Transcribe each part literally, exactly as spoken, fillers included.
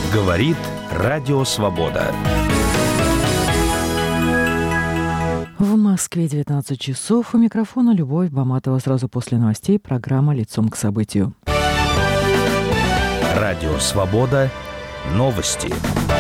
Говорит Радио Свобода. В Москве девятнадцать часов. У микрофона Любовь Баматова. Сразу после новостей программа «Лицом к событию». Радио Свобода. Новости.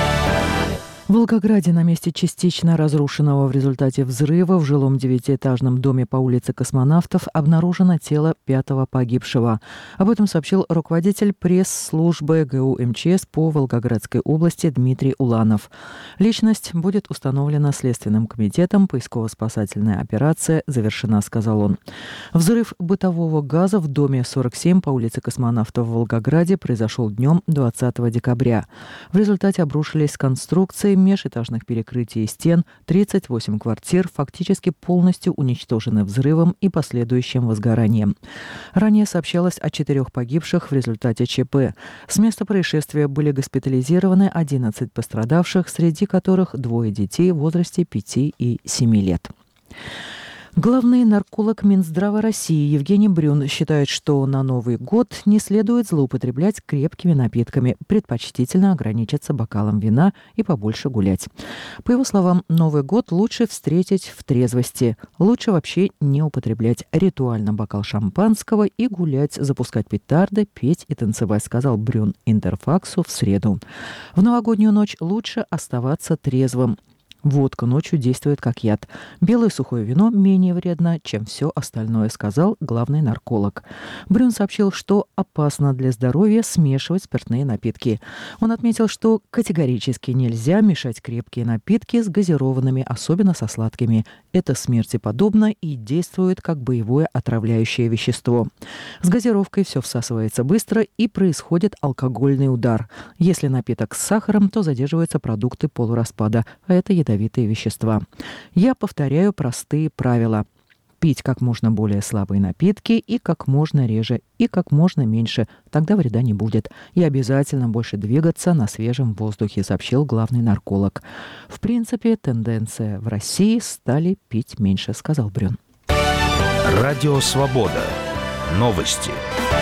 В Волгограде на месте частично разрушенного в результате взрыва в жилом девятиэтажном доме по улице Космонавтов обнаружено тело пятого погибшего. Об этом сообщил руководитель пресс-службы ГУ МЧС по Волгоградской области Дмитрий Уланов. Личность будет установлена Следственным комитетом. Поисково-спасательная операция завершена, сказал он. Взрыв бытового газа в доме сорок семь по улице Космонавтов в Волгограде произошел днем двадцатого декабря. В результате обрушились конструкции межэтажных перекрытий и стен, тридцать восемь квартир фактически полностью уничтожены взрывом и последующим возгоранием. Ранее сообщалось о четырех погибших в результате ЧП. С места происшествия были госпитализированы одиннадцать пострадавших, среди которых двое детей в возрасте пяти и семи лет. Главный нарколог Минздрава России Евгений Брюн считает, что на Новый год не следует злоупотреблять крепкими напитками, предпочтительно ограничиться бокалом вина и побольше гулять. По его словам, Новый год лучше встретить в трезвости. Лучше вообще не употреблять ритуально бокал шампанского и гулять, запускать петарды, петь и танцевать, сказал Брюн Интерфаксу в среду. В новогоднюю ночь лучше оставаться трезвым. Водка ночью действует как яд. Белое сухое вино менее вредно, чем все остальное, сказал главный нарколог. Брюн сообщил, что опасно для здоровья смешивать спиртные напитки. Он отметил, что категорически нельзя мешать крепкие напитки с газированными, особенно со сладкими. Это смерти подобно и действует как боевое отравляющее вещество. С газировкой все всасывается быстро и происходит алкогольный удар. Если напиток с сахаром, то задерживаются продукты полураспада, а это ядовитые ядовитые вещества. Я повторяю простые правила. Пить как можно более слабые напитки и как можно реже, и как можно меньше. Тогда вреда не будет. И обязательно больше двигаться на свежем воздухе, сообщил главный нарколог. В принципе, тенденция в России стали пить меньше, сказал Брюн. Радио Свобода. Новости.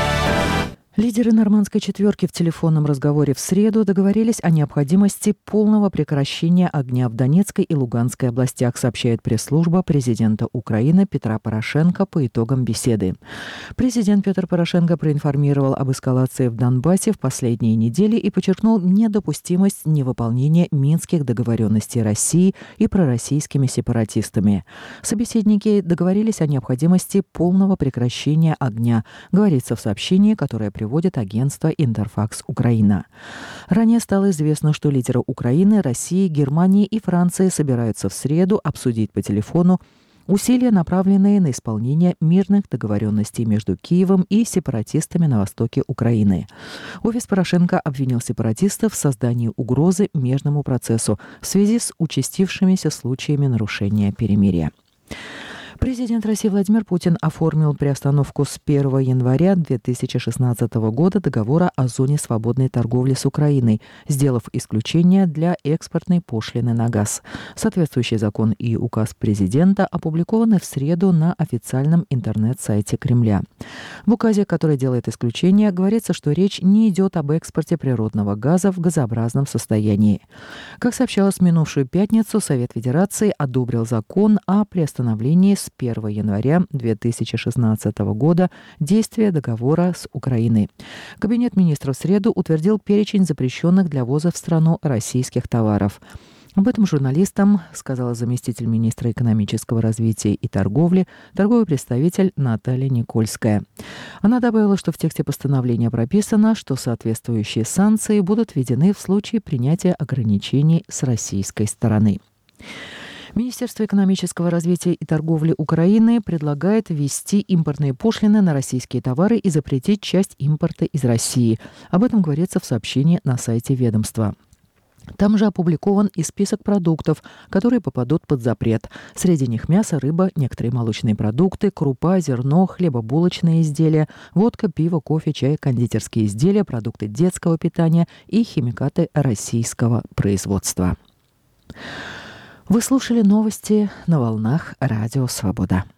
Лидеры нормандской четверки в телефонном разговоре в среду договорились о необходимости полного прекращения огня в Донецкой и Луганской областях, сообщает пресс-служба президента Украины Петра Порошенко по итогам беседы. Президент Петр Порошенко проинформировал об эскалации в Донбассе в последние недели и подчеркнул недопустимость невыполнения минских договоренностей России и пророссийскими сепаратистами. Собеседники договорились о необходимости полного прекращения огня, говорится в сообщении, которое приводит Приводит агентство «Интерфакс Украина». Ранее стало известно, что лидеры Украины, России, Германии и Франции собираются в среду обсудить по телефону усилия, направленные на исполнение мирных договоренностей между Киевом и сепаратистами на востоке Украины. Офис Порошенко обвинил сепаратистов в создании угрозы мирному процессу в связи с участившимися случаями нарушения перемирия. Президент России Владимир Путин оформил приостановку с первого января две тысячи шестнадцатого года договора о зоне свободной торговли с Украиной, сделав исключение для экспортной пошлины на газ. Соответствующий закон и указ президента опубликованы в среду на официальном интернет-сайте Кремля. В указе, который делает исключение, говорится, что речь не идет об экспорте природного газа в газообразном состоянии. Как сообщалось в минувшую пятницу, Совет Федерации одобрил закон о приостановлении с первого января две тысячи шестнадцатого года действия договора с Украиной. Кабинет министров в среду утвердил перечень запрещенных для ввоза в страну российских товаров. Об этом журналистам сказала заместитель министра экономического развития и торговли, торговый представитель Наталья Никольская. Она добавила, что в тексте постановления прописано, что соответствующие санкции будут введены в случае принятия ограничений с российской стороны. Министерство экономического развития и торговли Украины предлагает ввести импортные пошлины на российские товары и запретить часть импорта из России. Об этом говорится в сообщении на сайте ведомства. Там же опубликован и список продуктов, которые попадут под запрет. Среди них мясо, рыба, некоторые молочные продукты, крупа, зерно, хлебобулочные изделия, водка, пиво, кофе, чай, кондитерские изделия, продукты детского питания и химикаты российского производства. Вы слушали новости на волнах Радио Свобода.